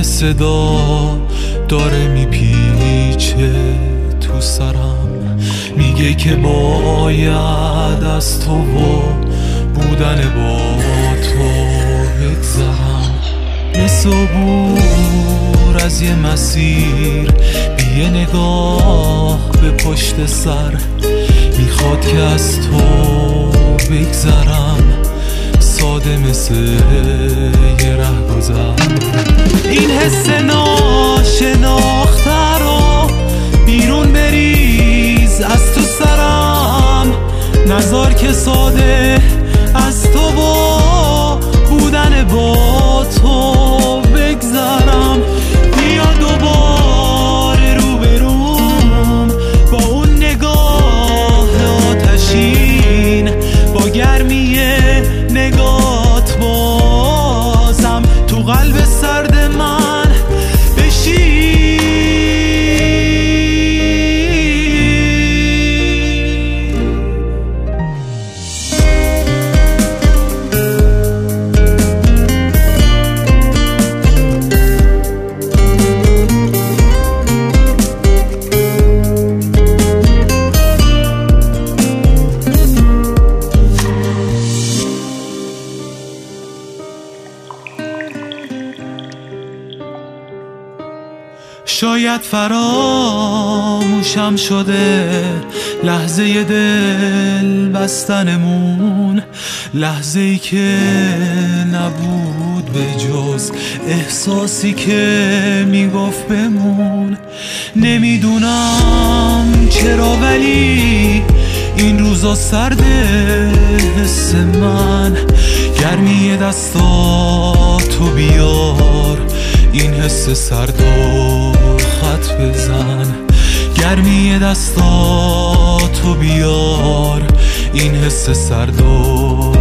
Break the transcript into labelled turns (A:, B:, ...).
A: صدا داره میپیچه تو سرم، میگه که باید از تو و بودن با تو بگذرم. مثل عبور از یه مسیر بی یه نگاه به پشت سر، میخواد که از تو بگذرم، ساده مثل یه رهگذر. این حس ناشناخته رو بیرون بریز از تو سرم، نذار که ساده از تو و بودن با تو بگذرم. بیا دوباره روبروم با اون نگاه آتشین، با گرمی نگات بازم تو قلب سرد من بشین. شاید فراموشم شده لحظه دل بستنمون، لحظه ای که نبود به جز احساسی که میگفت بمون. نمیدونم چرا ولی این روزا سرده حس من، گرمی دستاتو بیار این حس سردو خط بزن، گرمی دستاتو بیار این حس سردو